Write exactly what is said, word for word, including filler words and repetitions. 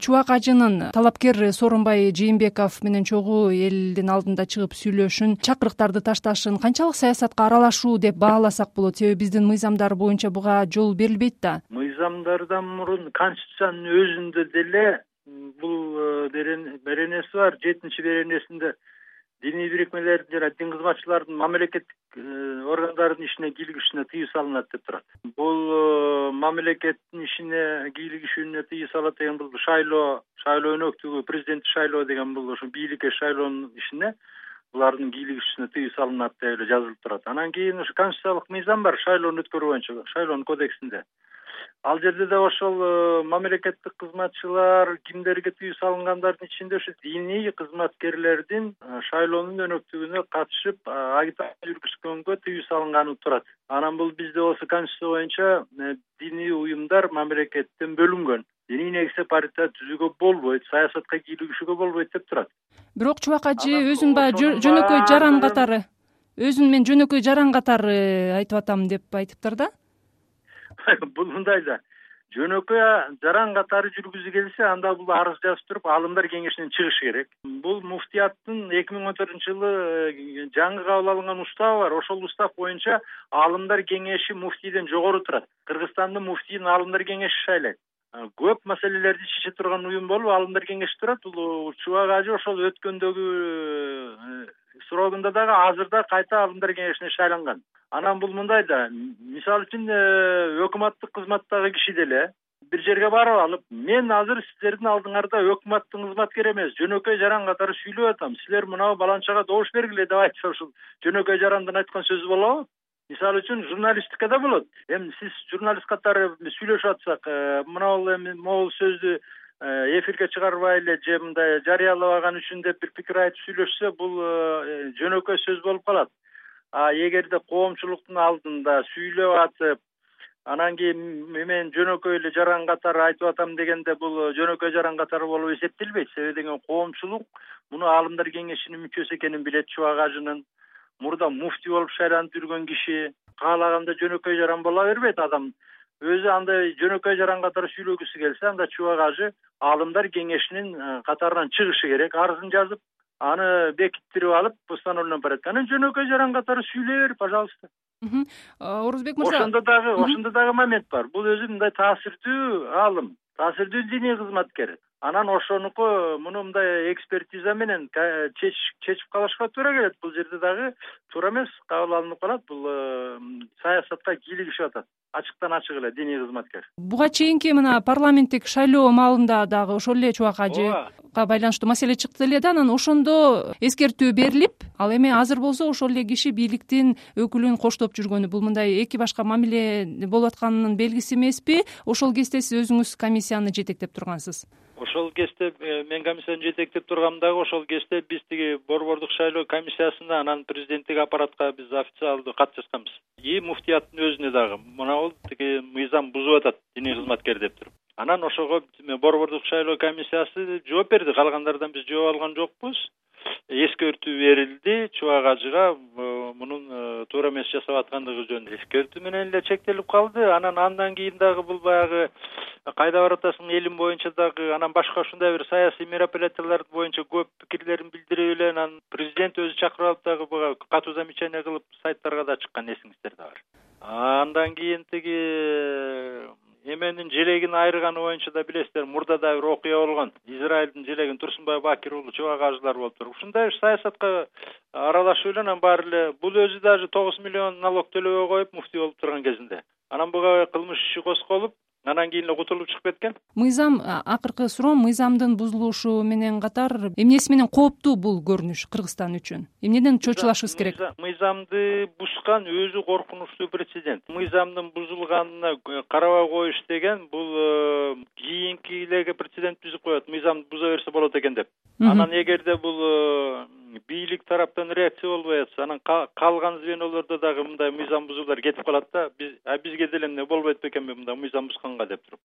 Чубак ажынын талапкер Сооронбай Жээнбеков менен чогуу элдин алдында чыгып сүйлөшүн, чакырыктарды ташташын канчалык саясатка аралашуу деп бааласак болот? Себеби биздин мыйзамдар боюнча буга жол берилбейт да. Мыйзамдардан мурун Конституциянын өзүндө деле бул беренеси бар. Жетинчи беренесинде диний бирикмелердин жана дин кызматчылардын мамлекеттик органдардын ишине кийлигишине тыюу салынат деп турат. Бул мамлекеттин ишине кийлигишүүнүнө тыюу салат деген бул шайлоо, шайлоо өнөктүгү, президенттик шайлоо деген бул ошо бийликке шайлоонун ишине булардын кийлигишүүнүнө тыюу салынат деп эле жазылып турат. Анан кийин ошо конституциялык мыйзам бар шайлоону өткөрүү боюнча, шайлоонун кодексинде. Ал жерде да ошол мамлекеттик кызматчылар кимдерге тыюу салынгандардын ичинде ошо диний кызматкерлердин шайлоонун өнөктүгүнө катышып агитация жүргүзгөнгө тыюу салынганы турат. Анан бул бизде болсо конституция боюнча диний уюмдар мамлекеттен бөлүнгөн. Диний негизде партия түзүүгө болбойт, саясатка кийлигишүүгө болбойт деп турат. Бирок Чубак ажы өзүн баягы жөнөкөй жаран катары, өзүн мен жөнөкөй жаран катары айтып атам деп айтыптыр да. Бул мындай да. Жөнөкөй жаран катары жүргүзүү келсе, анда бул арыз жазып туруп, Аалымдар кеңешинен чыгыш керек. Бул муфтияттын эки миң он төртүнчү жылы жаңы кабыл алынган уставы бар. Ошол устав боюнча Аалымдар кеңеши муфтийден жогору турат. Кыргызстандын муфтийин Аалымдар кеңеши шайлайт. Көп маселелерди чече турган уюм болуп Аалымдар кеңеши турат. Бул Чубак ажы ошол өткөндөгү срогунда дагы азыр да кайта Аалымдар кеңешине шайланган. Анан бул мындай да, мисалы үчүн өкмөттүк кызматтагы киши деле бир жерге барып алып, мен азыр сиздердин алдыңарда өкмөттүн кызматкери эмес, жөнөкөй жаран катары сүйлөп атам. Силер мынау баланчага добуш бергиле деп айтса, ушул жөнөкөй жарандын айткан сөзү болобу? Мисалы үчүн журналистикада болот. Эми сиз журналист катары сүйлөшүп атсак, мынау эми могул сөздү эфирге чыгарбай эле же мындай жарыялабаган үчүн деп бир пикир айтып сүйлөшсө, бул жөнөкөй сөз болуп калат. А эгерде коомчулуктун алдында сүйлөп атып, анан кийин мен жөнөкөй эле жаран катары айтып атам дегенде, бул жөнөкөй жаран катары болуп эсептелбейт. Себеби деген коомчулук муну Аалымдар кеңешинин мүчөсү экенин билет. Чубак ажынын мурда муфтий болуп шайланып жүргөн киши каалаганда жөнөкөй жаран боло бербейт адам. Өзү андай жөнөкөй жаран катары сүйлөгүсү келсе, анда Чубак ажы Аалымдар кеңешинин катарынан чыгышы керек, арызын жазып, аны бекиттирип алып, постановлением порядка. Анан жөнөкөй жаран катары сүйлөй бер, пожалуйста. Орузбек мырза, ошондо дагы, ошондо дагы момент бар. Бул өзү мындай таасирдүү аалым, таасирдүү диний кызматкер. Анан ошонуку муну мындай экспертиза менен чечип калышка туура келет. Бул жерде дагы туура эмес кабыл алынып калат. Бул саясатка кийлигишип атат. Ачыктан ачык эле диний кызматкер. Буга чейинки мына парламенттик шайлоо маалында дагы ошол эле Чубак ажыга байланыштуу маселе чыкты эле да, анан ошондо эскертүү берилип, ал эми азыр болсо ошол эле киши бийликтин өкүлүн коштоп жүргөнү, бул мындай эки башка мамиле болуп атканынын белгиси эмеспи? Ошол кезде сиз өзүңүз комиссияны жетектеп тургансыз. Ошол кезде мен комиссияны жетектеп тургам дагы ошол кезде биз тиги борбордук шайлоо комиссиясына, анан президенттик аппаратка биз официалдуу кат жазганбыз. И муфтияттын өзүнө дагы мына бул тиги мыйзам бузуп атат диний кызматкер деп туруп. Анан ошого борбордук шайлоо комиссиясы жооп берди. Калгандардан биз жооп алган жокпуз. Эскертүү берилди Чубак ажыга мунун туура эмес жасап аткандыгы жөнүндө. Эскертүү менен эле чектелип калды. Анан андан кийин дагы бул баягы кайда баратасың элим боюнча дагы, анан башка ушундай бир саясий мероприятиялар боюнча көп пикирлерин билдирип эле, анан президент өзү чакырып алып дагы буга катуу замечание кылып сайттарга да чыккан, эсиңиздерде бар. Андан кийин тиги эменин желегин айырганы боюнча да билесиздер, мурда да бир окуя болгон. Израилдин желегин Турсунбай Бакир уулу Чубак ажылар болуп туруп. Ушундай саясатка аралашуу эле анан баары эле бул өзү даже тогуз миллион налог төлөбөй коюп муфтий болуп турган кезинде. Анан буга кылмыш иши козголуп, анан кийин эле кутулуп чыгып кеткен. Мыйзам, акыркы суроом, мыйзамдын бузулушу менен катар эмнеси менен кооптуу бул көрүнүш Кыргызстан үчүн? Эмнеден чочулашыбыз керек? Мыйзамды бузган өзү коркунучтуу прецедент. Мыйзамдын бузулганына карабай коюш деген бул кийинкилерге прецедент түзүп коет. Мыйзамды буза берсе болот экен деп. Анан эгерде бул бийлик тараптан реакция болбой атса, анан калган звенолордо дагы мындай мыйзам бузуулар кетип калат да, биз а бизге деле эмне болбойт бекенби мындай мыйзам бузганга деп туруп.